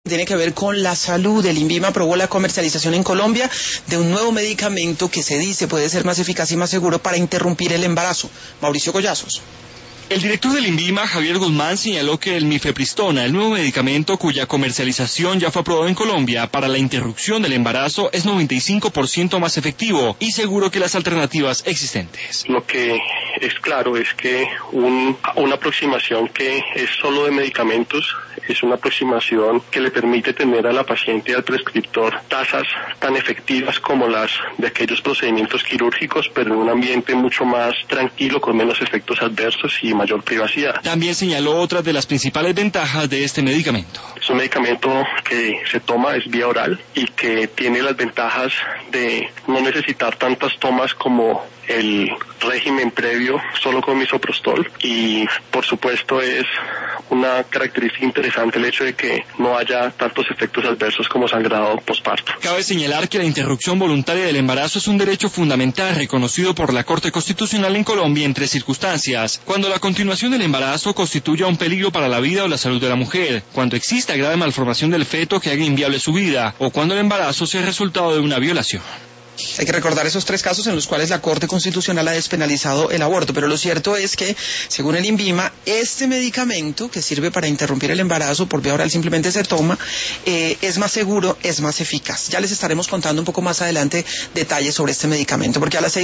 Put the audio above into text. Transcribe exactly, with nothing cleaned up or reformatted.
Tiene que ver con la salud. El INVIMA aprobó la comercialización en Colombia de un nuevo medicamento que se dice puede ser más eficaz y más seguro para interrumpir el embarazo. Mauricio Collazos. El director del INVIMA, Javier Guzmán, señaló que el mifepristona, el nuevo medicamento cuya comercialización ya fue aprobado en Colombia para la interrupción del embarazo, es noventa y cinco por ciento más efectivo y seguro que las alternativas existentes. Lo que es claro es que un, una aproximación que es solo de medicamentos es una aproximación que le permite tener a la paciente y al prescriptor tasas tan efectivas como las de aquellos procedimientos quirúrgicos, pero en un ambiente mucho más tranquilo, con menos efectos adversos y mayor privacidad. También señaló otras de las principales ventajas de este medicamento. Es un medicamento que se toma, es vía oral y que tiene las ventajas de no necesitar tantas tomas como el régimen previo solo con misoprostol, y por supuesto es una característica interesante el hecho de que no haya tantos efectos adversos como sangrado posparto. Cabe señalar que la interrupción voluntaria del embarazo es un derecho fundamental reconocido por la Corte Constitucional en Colombia en tres circunstancias: cuando la continuación del embarazo constituya un peligro para la vida o la salud de la mujer, cuando exista grave malformación del feto que haga inviable su vida, o cuando el embarazo sea resultado de una violación. Hay que recordar esos tres casos en los cuales la Corte Constitucional ha despenalizado el aborto, pero lo cierto es que, según el INVIMA, este medicamento que sirve para interrumpir el embarazo por vía oral simplemente se toma, eh, es más seguro, es más eficaz. Ya les estaremos contando un poco más adelante detalles sobre este medicamento, porque a las seis